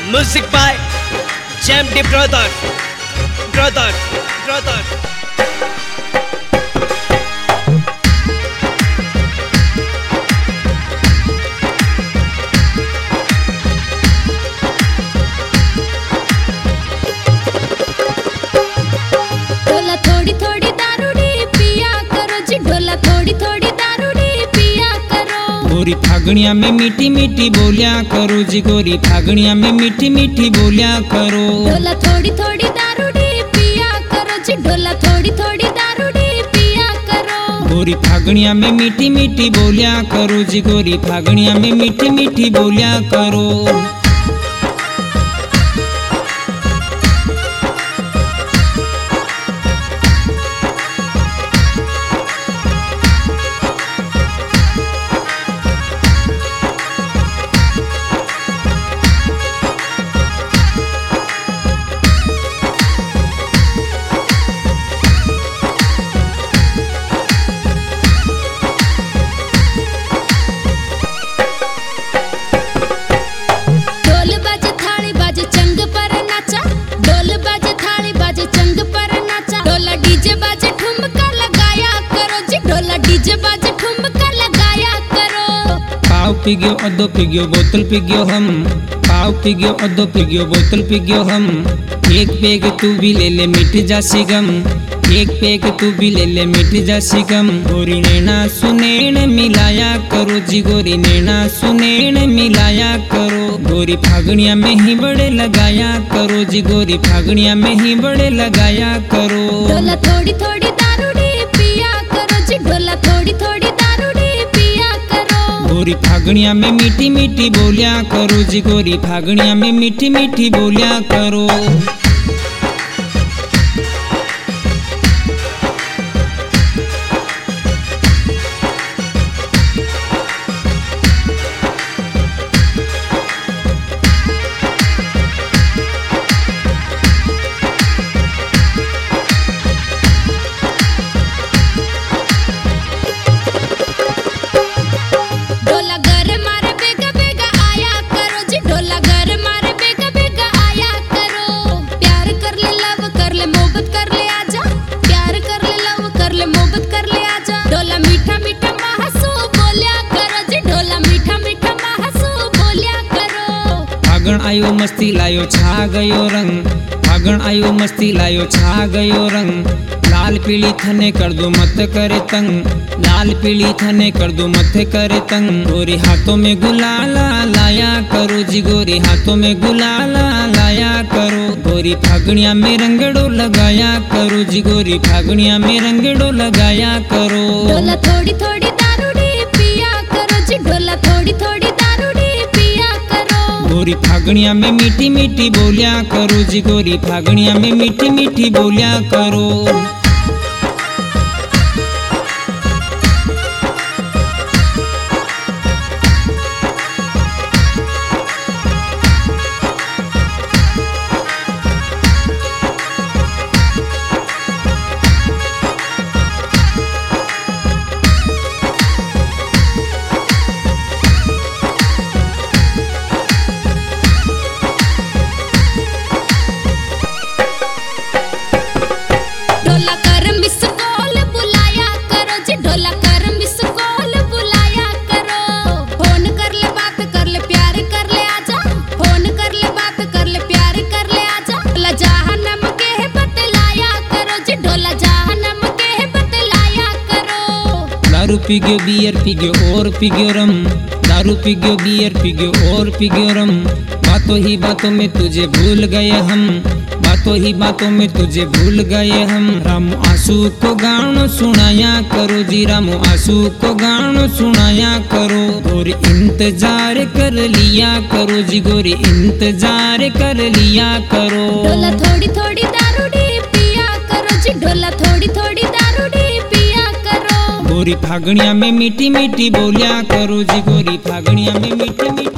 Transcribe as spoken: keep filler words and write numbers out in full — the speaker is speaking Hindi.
Music by Jam the Brother, Brother, Brother. ढोला थोड़ी थोड़ी दारूडी पिया करो जी, ढोला थोड़ी थोड़ी दारूडी पिया करो। गोरी फागणिया में मीठी मीठी बोलिया करो जी, गोरी फागणिया में मीठी मीठी बोलिया करो। ढोला थोड़ी थोड़ी दारूडी पिया करो जी, ढोला थोड़ी थोड़ी दारूडी पिया करो। गोरी फागणिया में मीठी मीठी बोलिया करो जी, गोरी फागणिया में मीठी मीठी बोलिया करो। पाव पिग्यो अधो पिग्यो बोतल पिग्यो हम, पाव पिग्यो अधो पिग्यो बोतल पिग्यो हम। एक पेग तू भी ले ले मिट जासी गम, एक पेग तू भी ले ले मिट जासी गम। गोरी नैना सुनैन मिलाया करो जी, गोरी नैना सुनैन मिलाया करो। गोरी फागणिया में ही बड़े लगाया करो जी, गोरी फागणिया में ही बड़े लगाया करो। ढोला थोड़ी थोड़ी दारूडी पिया करो जी, ढोला थोड़ी थोड़ी दारूडी पिया करो। गोरी फागणिया में मीठी मीठी बोलिया करो जी, गोरी फागणिया में मीठी मीठी बोलिया करो। फागण आयो मस्ती लायो छा गयो रंग, फागण आयो मस्ती लायो छा गयो रंग। लाल पीली थने कर दो मत करे तंग, लाल पीली थने कर दो मत करे तंग। गोरी हाथों में गुलाला लाया करो जी, गोरी हाथों में गुलाला लाया करो। गोरी फागणिया में रंगड़ो लगाया करो जी, गोरी फागणिया में रंगड़ो लगाया करो। ढोला थोड़ी थोड़ी दारूडी पिया करो जी, ढोला थोड़ी थोड़ी दारूडी पिया करो। गोरी फागणिया में मीठी मीठी बोलिया करो जी, गोरी फागणिया में मीठी मीठी बोलिया करो। दारू पिग्यो बियर पिग्यो और पिग्यो रम, दारू पिग्यो बियर पिग्यो और पिग्यो रम। बातों ही बातों में तुझे भूल गए हम, बातों ही बातों में तुझे भूल गए हम। रामू आंसू को गानो सुनाया करो जी, रामू आंसू को गानो सुनाया करो। गोरी इंतजार कर लिया करो जी, गोरी इंतजार कर लिया करो। ढोला थोड़ी थोड़ी दारूडी पिया करो जी, ढोला थोड़ी थोड़ी दारूडी पिया करो। गोरी फागणिया में मीठी मीठी बोलिया करो जी, गोरी फागणिया में मीठी मीठी